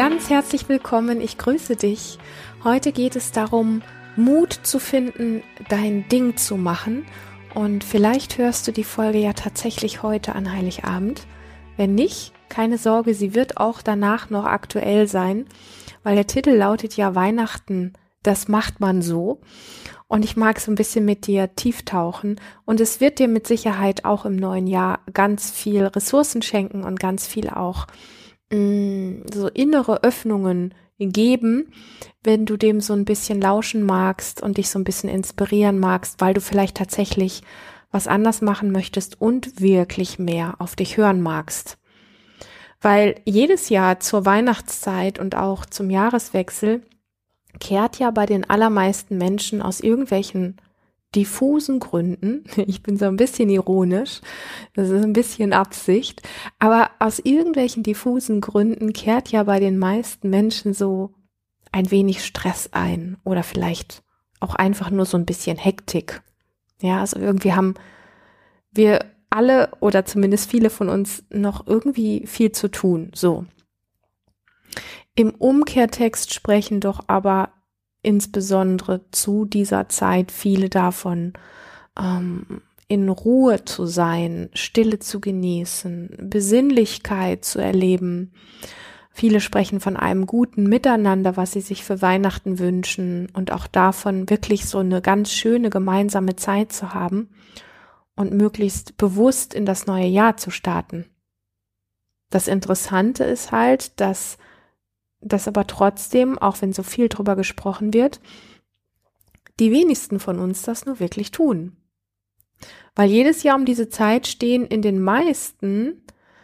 Ganz herzlich willkommen, ich grüße dich. Heute geht es darum, Mut zu finden, dein Ding zu machen. Und vielleicht hörst du die Folge ja tatsächlich heute an Heiligabend. Wenn nicht, keine Sorge, sie wird auch danach noch aktuell sein, weil der Titel lautet ja Weihnachten, das macht man so. Und ich mag so ein bisschen mit dir tief tauchen. Und es wird dir mit Sicherheit auch im neuen Jahr ganz viel Ressourcen schenken und ganz viel auch so innere Öffnungen geben, wenn du dem so ein bisschen lauschen magst und dich so ein bisschen inspirieren magst, weil du vielleicht tatsächlich was anders machen möchtest und wirklich mehr auf dich hören magst. Weil jedes Jahr zur Weihnachtszeit und auch zum Jahreswechsel kehrt ja bei den allermeisten Menschen aus irgendwelchen diffusen Gründen, ich bin so ein bisschen ironisch, das ist ein bisschen Absicht, aber aus irgendwelchen diffusen Gründen kehrt ja bei den meisten Menschen so ein wenig Stress ein oder vielleicht auch einfach nur so ein bisschen Hektik. Ja, also irgendwie haben wir alle oder zumindest viele von uns noch irgendwie viel zu tun, so. Im Umkehrtext sprechen doch aber insbesondere zu dieser Zeit viele davon, in Ruhe zu sein, Stille zu genießen, Besinnlichkeit zu erleben. Viele sprechen von einem guten Miteinander, was sie sich für Weihnachten wünschen und auch davon, wirklich so eine ganz schöne gemeinsame Zeit zu haben und möglichst bewusst in das neue Jahr zu starten. Das Interessante ist halt, dass das aber trotzdem, auch wenn so viel drüber gesprochen wird, die wenigsten von uns das nur wirklich tun. Weil jedes Jahr um diese Zeit stehen in den meisten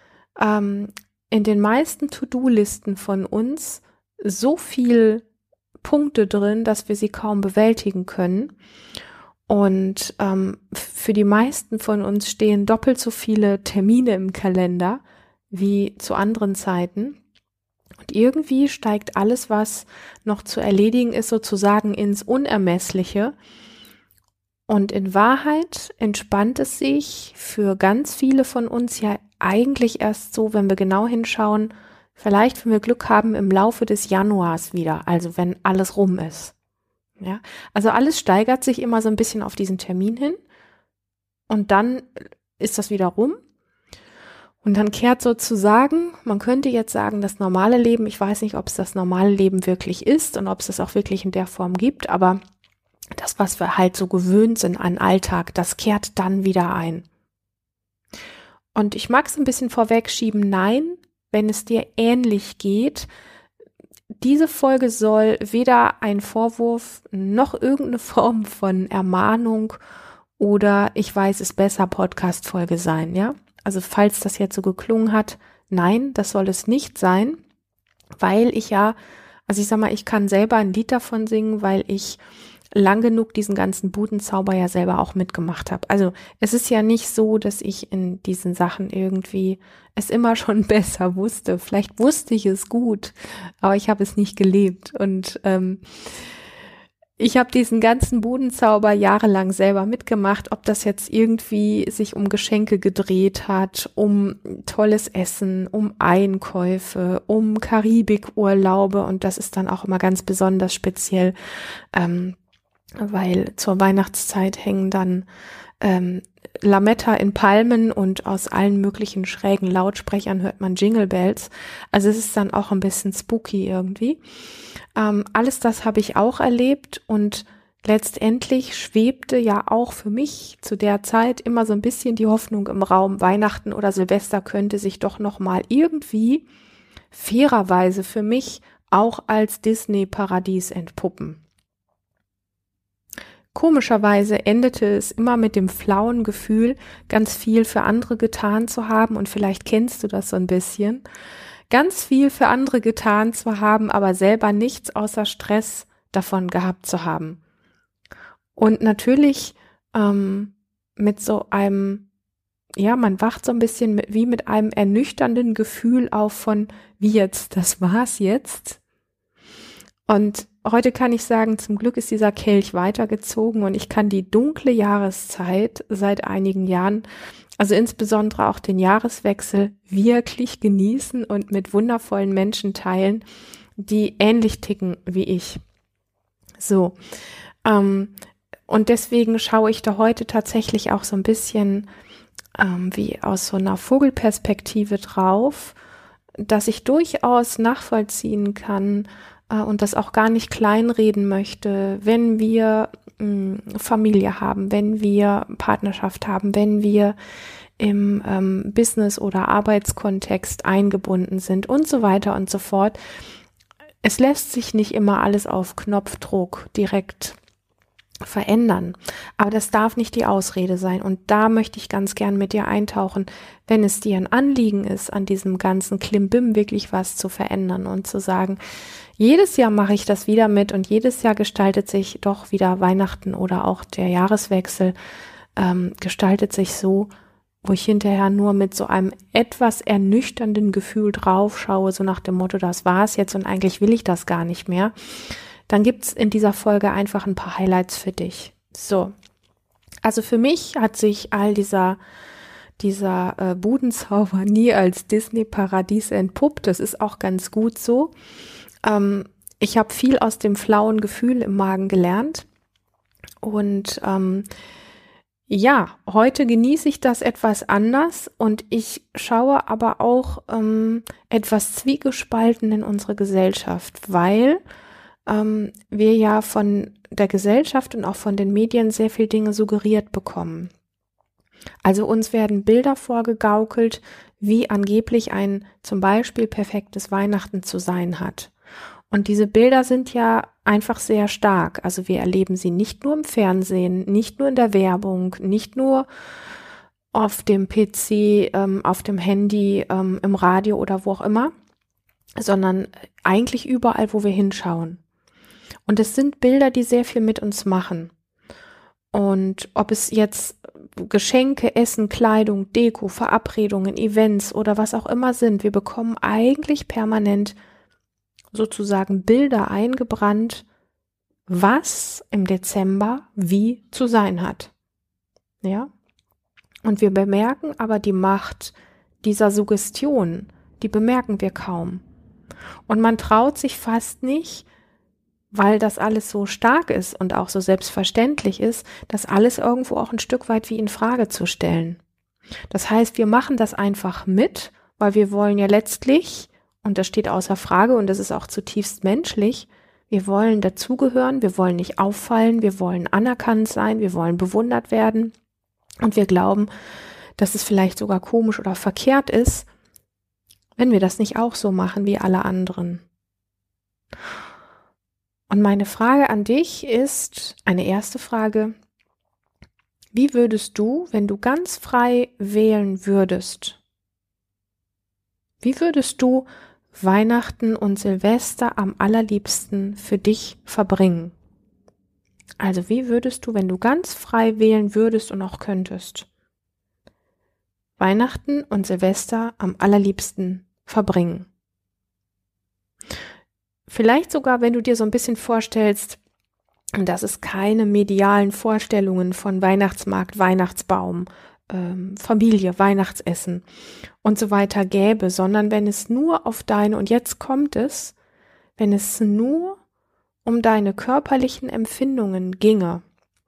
To-Do-Listen von uns so viel Punkte drin, dass wir sie kaum bewältigen können. Und für die meisten von uns stehen doppelt so viele Termine im Kalender wie zu anderen Zeiten. Und irgendwie steigt alles, was noch zu erledigen ist, sozusagen ins Unermessliche. Und in Wahrheit entspannt es sich für ganz viele von uns ja eigentlich erst so, wenn wir genau hinschauen, vielleicht, wenn wir Glück haben, im Laufe des Januars wieder, also wenn alles rum ist. Ja, also alles steigert sich immer so ein bisschen auf diesen Termin hin und dann ist das wieder rum. Und dann kehrt sozusagen, man könnte jetzt sagen, das normale Leben, ich weiß nicht, ob es das normale Leben wirklich ist und ob es das auch wirklich in der Form gibt, aber das, was wir halt so gewöhnt sind an Alltag, das kehrt dann wieder ein. Und ich mag es ein bisschen vorwegschieben, nein, wenn es dir ähnlich geht, diese Folge soll weder ein Vorwurf noch irgendeine Form von Ermahnung oder ich weiß es besser Podcast-Folge sein, ja? Also falls das jetzt so geklungen hat, nein, das soll es nicht sein, weil ich ja, also ich sag mal, ich kann selber ein Lied davon singen, weil ich lang genug diesen ganzen Budenzauber ja selber auch mitgemacht habe. Also es ist ja nicht so, dass ich in diesen Sachen irgendwie es immer schon besser wusste. Vielleicht wusste ich es gut, aber ich habe es nicht gelebt und ich habe diesen ganzen Budenzauber jahrelang selber mitgemacht, ob das jetzt irgendwie sich um Geschenke gedreht hat, um tolles Essen, um Einkäufe, um Karibikurlaube und das ist dann auch immer ganz besonders speziell, weil zur Weihnachtszeit hängen dann Lametta in Palmen und aus allen möglichen schrägen Lautsprechern hört man Jingle Bells. Also es ist dann auch ein bisschen spooky irgendwie. Alles das habe ich auch erlebt und letztendlich schwebte ja auch für mich zu der Zeit immer so ein bisschen die Hoffnung im Raum, Weihnachten oder Silvester könnte sich doch nochmal irgendwie fairerweise für mich auch als Disney-Paradies entpuppen. Komischerweise endete es immer mit dem flauen Gefühl, ganz viel für andere getan zu haben und vielleicht kennst du das so ein bisschen, ganz viel für andere getan zu haben, aber selber nichts außer Stress davon gehabt zu haben. Und natürlich mit so einem, ja, man wacht so ein bisschen wie mit einem ernüchternden Gefühl auf von, wie jetzt, das war's jetzt. Und heute kann ich sagen, zum Glück ist dieser Kelch weitergezogen und ich kann die dunkle Jahreszeit seit einigen Jahren Also insbesondere auch den Jahreswechsel wirklich genießen und mit wundervollen Menschen teilen, die ähnlich ticken wie ich. So, und deswegen schaue ich da heute tatsächlich auch so ein bisschen wie aus so einer Vogelperspektive drauf, dass ich durchaus nachvollziehen kann und das auch gar nicht kleinreden möchte, wenn wir Familie haben, wenn wir Partnerschaft haben, wenn wir im Business- oder Arbeitskontext eingebunden sind und so weiter und so fort. Es lässt sich nicht immer alles auf Knopfdruck direkt verändern, aber das darf nicht die Ausrede sein, und da möchte ich ganz gern mit dir eintauchen, wenn es dir ein Anliegen ist, an diesem ganzen Klimbim wirklich was zu verändern und zu sagen, jedes Jahr mache ich das wieder mit und jedes Jahr gestaltet sich doch wieder Weihnachten oder auch der Jahreswechsel gestaltet sich so, wo ich hinterher nur mit so einem etwas ernüchternden Gefühl drauf schaue, so nach dem Motto, das war's jetzt und eigentlich will ich das gar nicht mehr. Dann gibt's in dieser Folge einfach ein paar Highlights für dich. So, also für mich hat sich all dieser Budenzauber nie als Disney-Paradies entpuppt. Das ist auch ganz gut so. Ich habe viel aus dem flauen Gefühl im Magen gelernt. Und ja, heute genieße ich das etwas anders und ich schaue aber auch etwas zwiegespalten in unsere Gesellschaft, weil wir ja von der Gesellschaft und auch von den Medien sehr viel Dinge suggeriert bekommen. Also uns werden Bilder vorgegaukelt, wie angeblich ein zum Beispiel perfektes Weihnachten zu sein hat. Und diese Bilder sind ja einfach sehr stark. Also wir erleben sie nicht nur im Fernsehen, nicht nur in der Werbung, nicht nur auf dem PC, auf dem Handy, im Radio oder wo auch immer, sondern eigentlich überall, wo wir hinschauen. Und es sind Bilder, die sehr viel mit uns machen. Und ob es jetzt Geschenke, Essen, Kleidung, Deko, Verabredungen, Events oder was auch immer sind, wir bekommen eigentlich permanent sozusagen Bilder eingebrannt, was im Dezember wie zu sein hat. Ja? Und wir bemerken aber die Macht dieser Suggestion, die bemerken wir kaum. Und man traut sich fast nicht, weil das alles so stark ist und auch so selbstverständlich ist, das alles irgendwo auch ein Stück weit wie in Frage zu stellen. Das heißt, wir machen das einfach mit, weil wir wollen ja letztlich, und das steht außer Frage und das ist auch zutiefst menschlich, wir wollen dazugehören, wir wollen nicht auffallen, wir wollen anerkannt sein, wir wollen bewundert werden und wir glauben, dass es vielleicht sogar komisch oder verkehrt ist, wenn wir das nicht auch so machen wie alle anderen. Und meine Frage an dich ist, eine erste Frage: Wie würdest du, wenn du ganz frei wählen würdest, wie würdest du Weihnachten und Silvester am allerliebsten für dich verbringen? Also wie würdest du, wenn du ganz frei wählen würdest und auch könntest, Weihnachten und Silvester am allerliebsten verbringen? Vielleicht sogar, wenn du dir so ein bisschen vorstellst, dass es keine medialen Vorstellungen von Weihnachtsmarkt, Weihnachtsbaum, Familie, Weihnachtsessen und so weiter gäbe, sondern wenn es nur auf deine, und jetzt kommt es, wenn es nur um deine körperlichen Empfindungen ginge.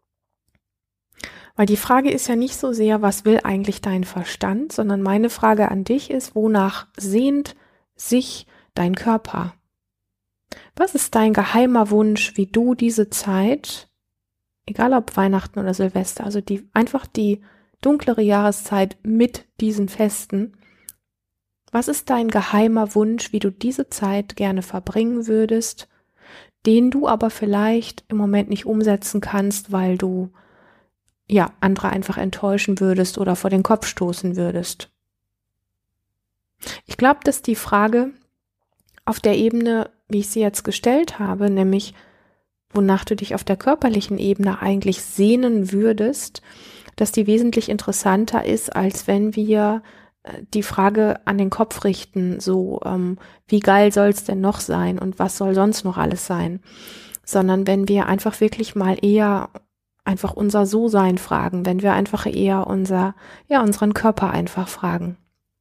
Weil die Frage ist ja nicht so sehr, was will eigentlich dein Verstand, sondern meine Frage an dich ist, wonach sehnt sich dein Körper? Was ist dein geheimer Wunsch, wie du diese Zeit, egal ob Weihnachten oder Silvester, also einfach die dunklere Jahreszeit mit diesen Festen, was ist dein geheimer Wunsch, wie du diese Zeit gerne verbringen würdest, den du aber vielleicht im Moment nicht umsetzen kannst, weil du andere einfach enttäuschen würdest oder vor den Kopf stoßen würdest? Ich glaube, dass die Frage auf der Ebene, wie ich sie jetzt gestellt habe, nämlich wonach du dich auf der körperlichen Ebene eigentlich sehnen würdest, dass die wesentlich interessanter ist, als wenn wir die Frage an den Kopf richten, so wie geil soll es denn noch sein und was soll sonst noch alles sein, sondern wenn wir einfach wirklich mal eher einfach unser So-Sein fragen, wenn wir einfach eher unseren Körper einfach fragen.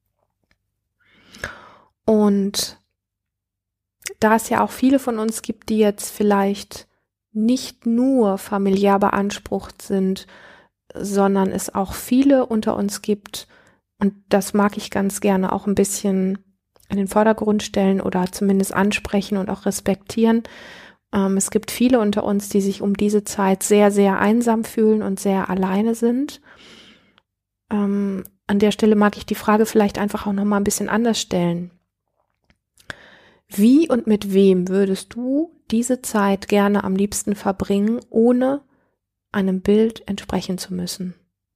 Und da es ja auch viele von uns gibt, die jetzt vielleicht nicht nur familiär beansprucht sind, sondern es auch viele unter uns gibt, und das mag ich ganz gerne auch ein bisschen in den Vordergrund stellen oder zumindest ansprechen und auch respektieren. Es gibt viele unter uns, die sich um diese Zeit sehr, sehr einsam fühlen und sehr alleine sind. An der Stelle mag ich die Frage vielleicht einfach auch nochmal ein bisschen anders stellen. Wie und mit wem würdest du diese Zeit gerne am liebsten verbringen, ohne einem Bild entsprechen zu müssen?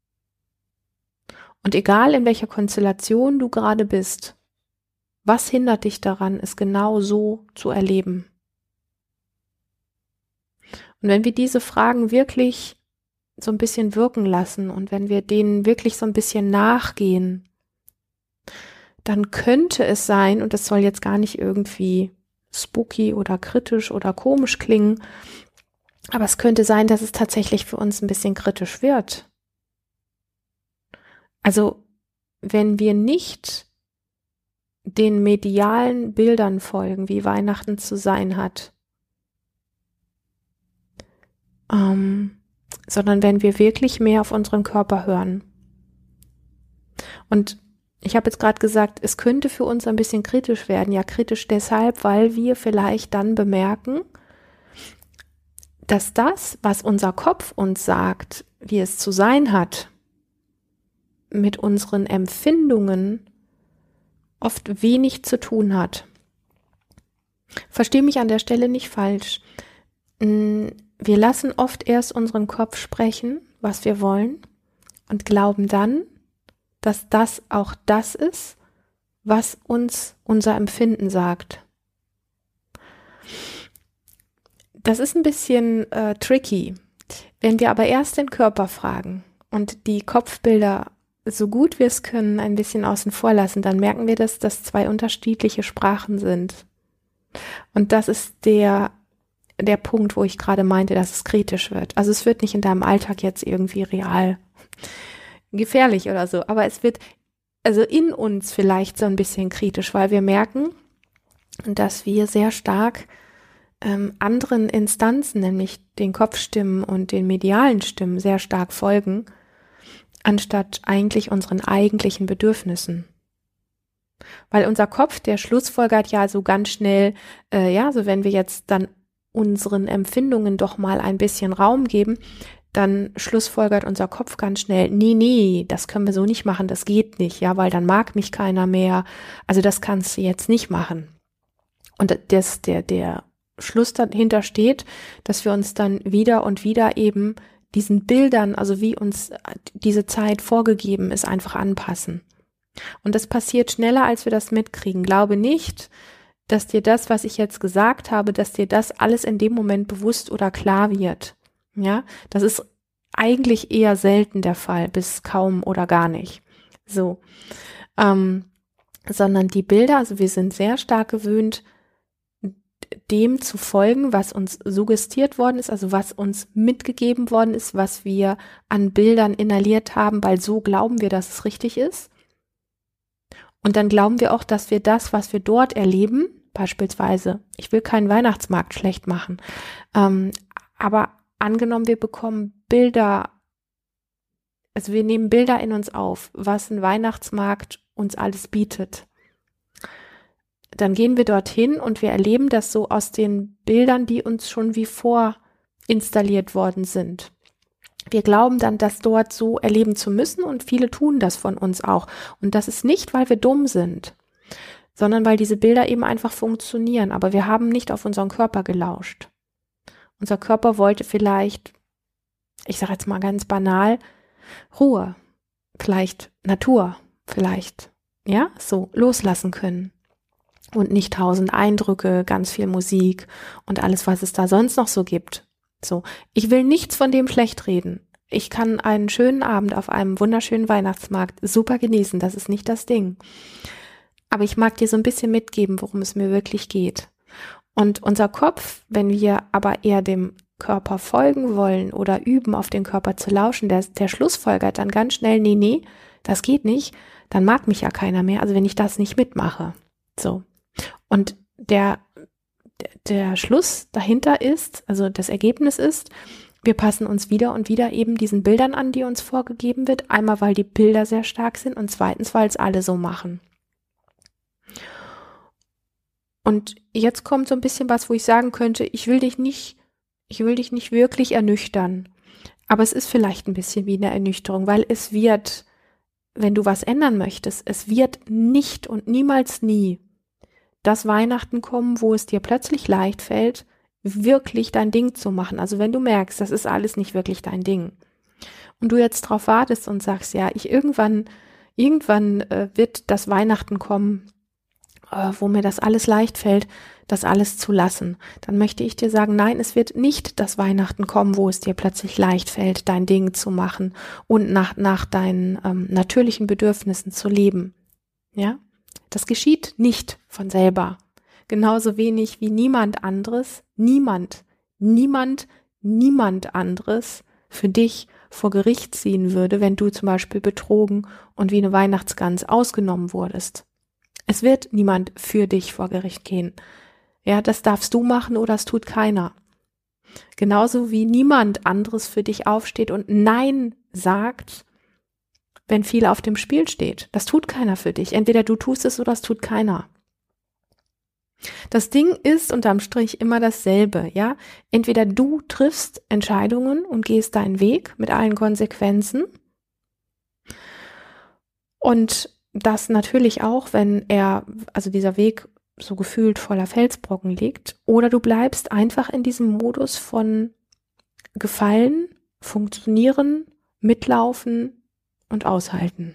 Und egal in welcher Konstellation du gerade bist, was hindert dich daran, es genau so zu erleben? Und wenn wir diese Fragen wirklich so ein bisschen wirken lassen und wenn wir denen wirklich so ein bisschen nachgehen, dann könnte es sein, und das soll jetzt gar nicht irgendwie spooky oder kritisch oder komisch klingen, aber es könnte sein, dass es tatsächlich für uns ein bisschen kritisch wird. Also, wenn wir nicht den medialen Bildern folgen, wie Weihnachten zu sein hat, sondern wenn wir wirklich mehr auf unseren Körper hören. Und ich habe jetzt gerade gesagt, es könnte für uns ein bisschen kritisch werden. Ja, kritisch deshalb, weil wir vielleicht dann bemerken, dass das, was unser Kopf uns sagt, wie es zu sein hat, mit unseren Empfindungen oft wenig zu tun hat. Verstehe mich an der Stelle nicht falsch. Wir lassen oft erst unseren Kopf sprechen, was wir wollen, und glauben dann, dass das auch das ist, was uns unser Empfinden sagt. Das ist ein bisschen tricky. Wenn wir aber erst den Körper fragen und die Kopfbilder so gut wir es können ein bisschen außen vor lassen, dann merken wir, dass das zwei unterschiedliche Sprachen sind. Und das ist der Punkt, wo ich gerade meinte, dass es kritisch wird. Also es wird nicht in deinem Alltag jetzt irgendwie real gefährlich oder so, aber es wird also in uns vielleicht so ein bisschen kritisch, weil wir merken, dass wir sehr stark anderen Instanzen, nämlich den Kopfstimmen und den medialen Stimmen, sehr stark folgen, anstatt eigentlich unseren eigentlichen Bedürfnissen. Weil unser Kopf, der schlussfolgert ja so ganz schnell, so wenn wir jetzt dann unseren Empfindungen doch mal ein bisschen Raum geben, dann schlussfolgert unser Kopf ganz schnell, nee, das können wir so nicht machen, das geht nicht, ja, weil dann mag mich keiner mehr, also das kannst du jetzt nicht machen. Und der Schluss dahinter steht, dass wir uns dann wieder und wieder eben diesen Bildern, also wie uns diese Zeit vorgegeben ist, einfach anpassen. Und das passiert schneller, als wir das mitkriegen. Glaube nicht, dass dir das, was ich jetzt gesagt habe, dass dir das alles in dem Moment bewusst oder klar wird. Ja, das ist eigentlich eher selten der Fall, bis kaum oder gar nicht. So, sondern die Bilder, also wir sind sehr stark gewöhnt, dem zu folgen, was uns suggestiert worden ist, also was uns mitgegeben worden ist, was wir an Bildern inhaliert haben, weil so glauben wir, dass es richtig ist. Und dann glauben wir auch, dass wir das, was wir dort erleben, beispielsweise, ich will keinen Weihnachtsmarkt schlecht machen, aber angenommen, wir bekommen Bilder, also wir nehmen Bilder in uns auf, was ein Weihnachtsmarkt uns alles bietet. Dann gehen wir dorthin und wir erleben das so aus den Bildern, die uns schon wie vorinstalliert worden sind. Wir glauben dann, das dort so erleben zu müssen, und viele tun das von uns auch. Und das ist nicht, weil wir dumm sind, sondern weil diese Bilder eben einfach funktionieren. Aber wir haben nicht auf unseren Körper gelauscht. Unser Körper wollte vielleicht, ich sage jetzt mal ganz banal, Ruhe, vielleicht Natur, vielleicht, ja, so loslassen können. Und nicht 1000 Eindrücke, ganz viel Musik und alles, was es da sonst noch so gibt. So, ich will nichts von dem schlecht reden. Ich kann einen schönen Abend auf einem wunderschönen Weihnachtsmarkt super genießen, das ist nicht das Ding. Aber ich mag dir so ein bisschen mitgeben, worum es mir wirklich geht. Und unser Kopf, wenn wir aber eher dem Körper folgen wollen oder üben, auf den Körper zu lauschen, der schlussfolgert dann ganz schnell, nee, das geht nicht, dann mag mich ja keiner mehr, also wenn ich das nicht mitmache. So. Und der Schluss dahinter ist, also das Ergebnis ist, wir passen uns wieder und wieder eben diesen Bildern an, die uns vorgegeben wird. Einmal, weil die Bilder sehr stark sind und zweitens, weil es alle so machen. Und jetzt kommt so ein bisschen was, wo ich sagen könnte, ich will dich nicht wirklich ernüchtern. Aber es ist vielleicht ein bisschen wie eine Ernüchterung, weil es wird, wenn du was ändern möchtest, es wird nicht und niemals nie das Weihnachten kommen, wo es dir plötzlich leicht fällt, wirklich dein Ding zu machen. Also wenn du merkst, das ist alles nicht wirklich dein Ding und du jetzt drauf wartest und sagst, ja, irgendwann wird das Weihnachten kommen, wo mir das alles leicht fällt, das alles zu lassen, dann möchte ich dir sagen, nein, es wird nicht das Weihnachten kommen, wo es dir plötzlich leicht fällt, dein Ding zu machen und nach deinen natürlichen Bedürfnissen zu leben. Ja, das geschieht nicht von selber. Genauso wenig wie niemand anderes anderes für dich vor Gericht ziehen würde, wenn du zum Beispiel betrogen und wie eine Weihnachtsgans ausgenommen wurdest. Es wird niemand für dich vor Gericht gehen. Ja, das darfst du machen oder es tut keiner. Genauso wie niemand anderes für dich aufsteht und Nein sagt, wenn viel auf dem Spiel steht. Das tut keiner für dich. Entweder du tust es oder es tut keiner. Das Ding ist unterm Strich immer dasselbe, ja. Entweder du triffst Entscheidungen und gehst deinen Weg mit allen Konsequenzen und das natürlich auch, wenn dieser Weg so gefühlt voller Felsbrocken liegt, oder du bleibst einfach in diesem Modus von Gefallen, Funktionieren, Mitlaufen und Aushalten.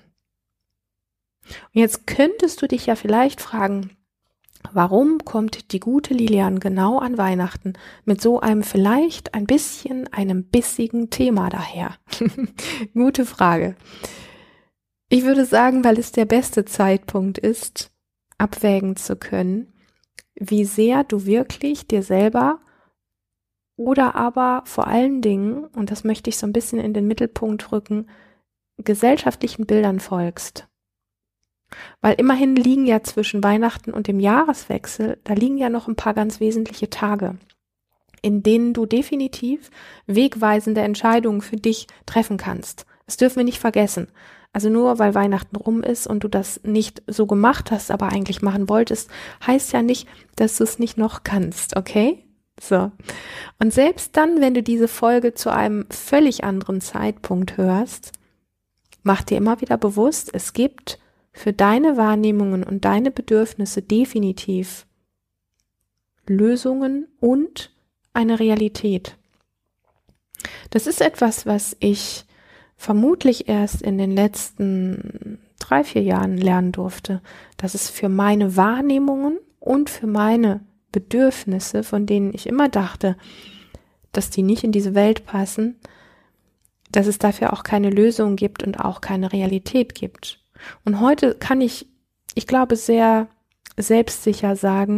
Und jetzt könntest du dich ja vielleicht fragen, warum kommt die gute Lilian genau an Weihnachten mit so einem vielleicht einem bissigen Thema daher? Gute Frage. Ich würde sagen, weil es der beste Zeitpunkt ist, abwägen zu können, wie sehr du wirklich dir selber oder aber vor allen Dingen, und das möchte ich so ein bisschen in den Mittelpunkt rücken, gesellschaftlichen Bildern folgst. Weil immerhin liegen ja zwischen Weihnachten und dem Jahreswechsel, da liegen ja noch ein paar ganz wesentliche Tage, in denen du definitiv wegweisende Entscheidungen für dich treffen kannst. Das dürfen wir nicht vergessen. Also nur weil Weihnachten rum ist und du das nicht so gemacht hast, aber eigentlich machen wolltest, heißt ja nicht, dass du es nicht noch kannst, okay? So. Und selbst dann, wenn du diese Folge zu einem völlig anderen Zeitpunkt hörst, mach dir immer wieder bewusst, es gibt für deine Wahrnehmungen und deine Bedürfnisse definitiv Lösungen und eine Realität. Das ist etwas, was ich vermutlich erst in den letzten 3-4 Jahren lernen durfte, dass es für meine Wahrnehmungen und für meine Bedürfnisse, von denen ich immer dachte, dass die nicht in diese Welt passen, dass es dafür auch keine Lösung gibt und auch keine Realität gibt. Und heute kann ich glaube, sehr selbstsicher sagen,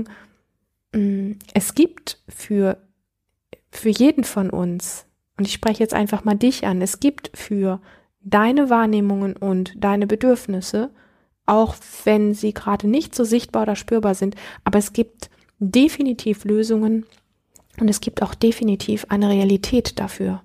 es gibt für jeden von uns, und ich spreche jetzt einfach mal dich an, es gibt für deine Wahrnehmungen und deine Bedürfnisse, auch wenn sie gerade nicht so sichtbar oder spürbar sind, aber es gibt definitiv Lösungen und es gibt auch definitiv eine Realität dafür.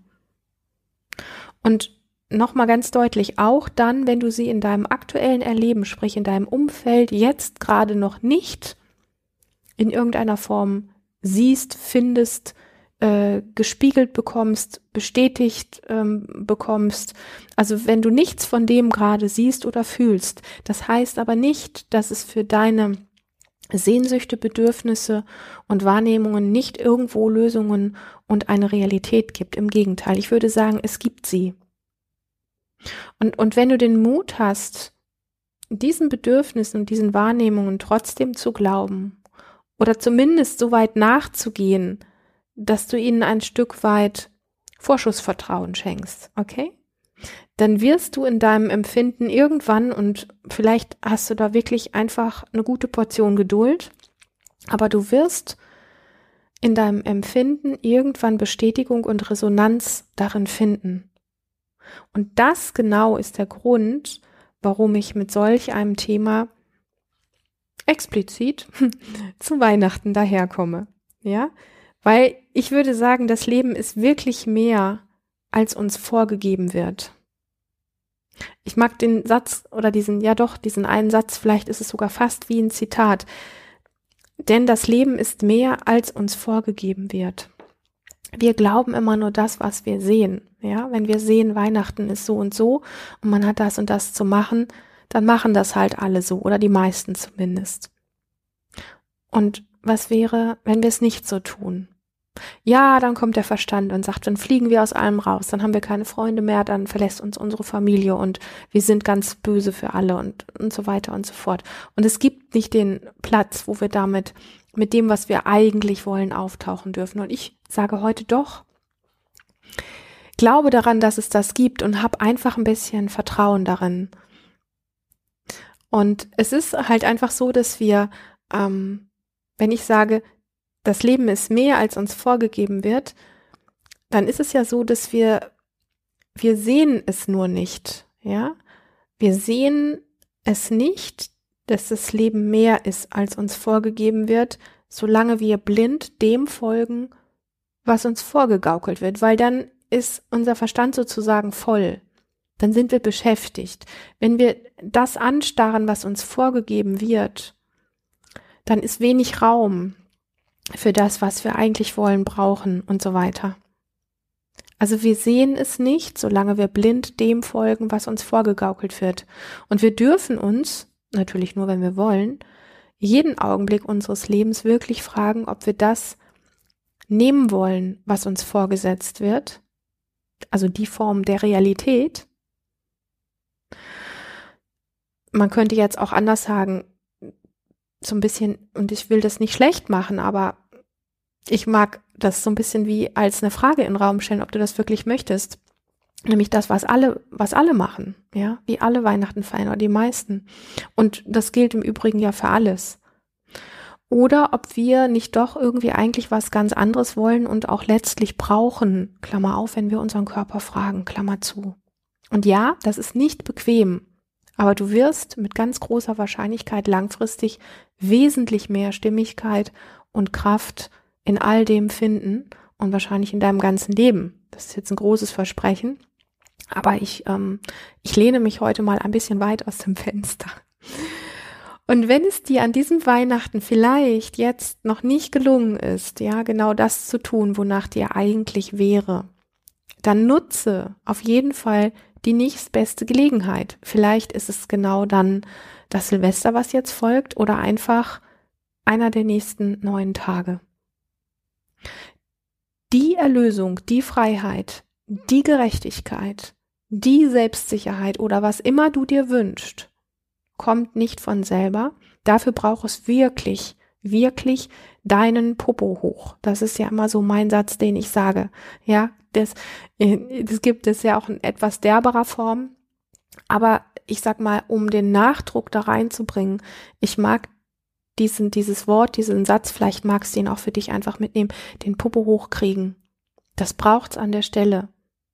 Und nochmal ganz deutlich, auch dann, wenn du sie in deinem aktuellen Erleben, sprich in deinem Umfeld, jetzt gerade noch nicht in irgendeiner Form siehst, findest, gespiegelt bekommst, bestätigt bekommst. Also wenn du nichts von dem gerade siehst oder fühlst, das heißt aber nicht, dass es für deine Sehnsüchte, Bedürfnisse und Wahrnehmungen nicht irgendwo Lösungen und eine Realität gibt. Im Gegenteil, ich würde sagen, es gibt sie. Und wenn du den Mut hast, diesen Bedürfnissen und diesen Wahrnehmungen trotzdem zu glauben oder zumindest so weit nachzugehen, dass du ihnen ein Stück weit Vorschussvertrauen schenkst, okay? Dann wirst du in deinem Empfinden irgendwann, und vielleicht hast du da wirklich einfach eine gute Portion Geduld, aber du wirst in deinem Empfinden irgendwann Bestätigung und Resonanz darin finden. Und das genau ist der Grund, warum ich mit solch einem Thema explizit zu Weihnachten daherkomme. Ja, weil ich würde sagen, das Leben ist wirklich mehr, als uns vorgegeben wird. Ich mag den Satz oder diesen einen Satz, vielleicht ist es sogar fast wie ein Zitat. Denn das Leben ist mehr, als uns vorgegeben wird. Wir glauben immer nur das, was wir sehen. Ja, wenn wir sehen, Weihnachten ist so und man hat das und das zu machen, dann machen das halt alle so oder die meisten zumindest. Und was wäre, wenn wir es nicht so tun? Ja, dann kommt der Verstand und sagt, dann fliegen wir aus allem raus, dann haben wir keine Freunde mehr, dann verlässt uns unsere Familie und wir sind ganz böse für alle und so weiter und so fort. Und es gibt nicht den Platz, wo wir damit mit dem, was wir eigentlich wollen, auftauchen dürfen. Und ich sage heute doch, glaube daran, dass es das gibt und habe einfach ein bisschen Vertrauen darin. Und es ist halt einfach so, dass wir, wenn ich sage, das Leben ist mehr, als uns vorgegeben wird, dann ist es ja so, dass wir sehen es nur nicht, ja? Wir sehen es nicht, dass das Leben mehr ist, als uns vorgegeben wird, solange wir blind dem folgen, was uns vorgegaukelt wird, weil dann ist unser Verstand sozusagen voll. Dann sind wir beschäftigt. Wenn wir das anstarren, was uns vorgegeben wird, dann ist wenig Raum für das, was wir eigentlich wollen, brauchen und so weiter. Also wir sehen es nicht, solange wir blind dem folgen, was uns vorgegaukelt wird. Und wir dürfen uns, natürlich nur, wenn wir wollen, jeden Augenblick unseres Lebens wirklich fragen, ob wir das nehmen wollen, was uns vorgesetzt wird, also die Form der Realität. Man könnte jetzt auch anders sagen, so ein bisschen, und ich will das nicht schlecht machen, aber ich mag das so ein bisschen wie als eine Frage in den Raum stellen, ob du das wirklich möchtest. Nämlich das, was alle machen, ja, wie alle Weihnachten feiern oder die meisten. Und das gilt im Übrigen ja für alles. Oder ob wir nicht doch irgendwie eigentlich was ganz anderes wollen und auch letztlich brauchen, Klammer auf, wenn wir unseren Körper fragen, Klammer zu. Und ja, das ist nicht bequem. Aber du wirst mit ganz großer Wahrscheinlichkeit langfristig wesentlich mehr Stimmigkeit und Kraft in all dem finden und wahrscheinlich in deinem ganzen Leben. Das ist jetzt ein großes Versprechen, aber ich lehne mich heute mal ein bisschen weit aus dem Fenster. Und wenn es dir an diesem Weihnachten vielleicht jetzt noch nicht gelungen ist, ja, genau das zu tun, wonach dir eigentlich wäre, dann nutze auf jeden Fall die nächstbeste Gelegenheit. Vielleicht ist es genau dann das Silvester, was jetzt folgt, oder einfach einer der nächsten 9 Tage. Die Erlösung, die Freiheit, die Gerechtigkeit, die Selbstsicherheit oder was immer du dir wünschst, kommt nicht von selber. Dafür braucht es wirklich, wirklich deinen Popo hoch. Das ist ja immer so mein Satz, den ich sage. Ja, das gibt es ja auch in etwas derberer Form. Aber ich sag mal, um den Nachdruck da reinzubringen, ich mag dieses Wort, diesen Satz, vielleicht magst du ihn auch für dich einfach mitnehmen, den Popo hochkriegen. Das braucht's an der Stelle.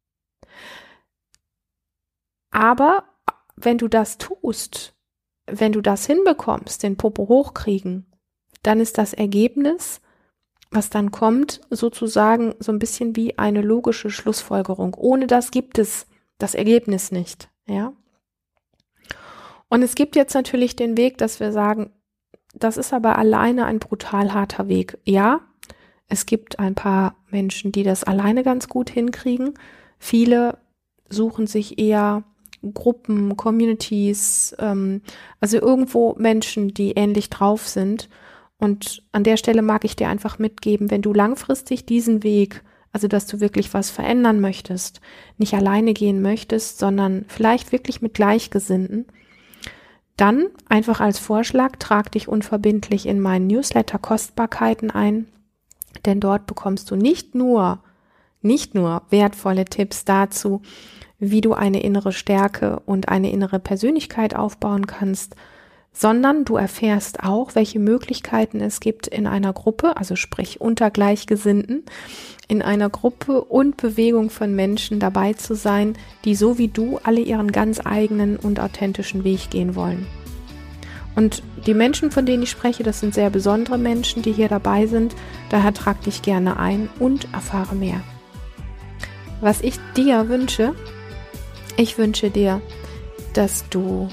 Aber wenn du das tust, wenn du das hinbekommst, den Popo hochkriegen, dann ist das Ergebnis, was dann kommt, sozusagen so ein bisschen wie eine logische Schlussfolgerung. Ohne das gibt es das Ergebnis nicht, ja. Und es gibt jetzt natürlich den Weg, dass wir sagen, das ist aber alleine ein brutal harter Weg. Ja, es gibt ein paar Menschen, die das alleine ganz gut hinkriegen. Viele suchen sich eher Gruppen, Communities, also irgendwo Menschen, die ähnlich drauf sind. Und an der Stelle mag ich dir einfach mitgeben, wenn du langfristig diesen Weg, also dass du wirklich was verändern möchtest, nicht alleine gehen möchtest, sondern vielleicht wirklich mit Gleichgesinnten, dann einfach als Vorschlag, trag dich unverbindlich in meinen Newsletter Kostbarkeiten ein, denn dort bekommst du nicht nur wertvolle Tipps dazu, wie du eine innere Stärke und eine innere Persönlichkeit aufbauen kannst, sondern du erfährst auch, welche Möglichkeiten es gibt in einer Gruppe, also sprich unter Gleichgesinnten, in einer Gruppe und Bewegung von Menschen dabei zu sein, die so wie du alle ihren ganz eigenen und authentischen Weg gehen wollen. Und die Menschen, von denen ich spreche, das sind sehr besondere Menschen, die hier dabei sind. Daher trag dich gerne ein und erfahre mehr. Was ich dir wünsche, ich wünsche dir, dass du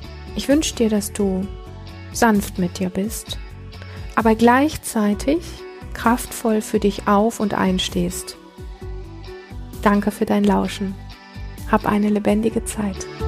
sanft mit dir bist, aber gleichzeitig kraftvoll für dich auf- und einstehst. Danke für dein Lauschen. Hab eine lebendige Zeit.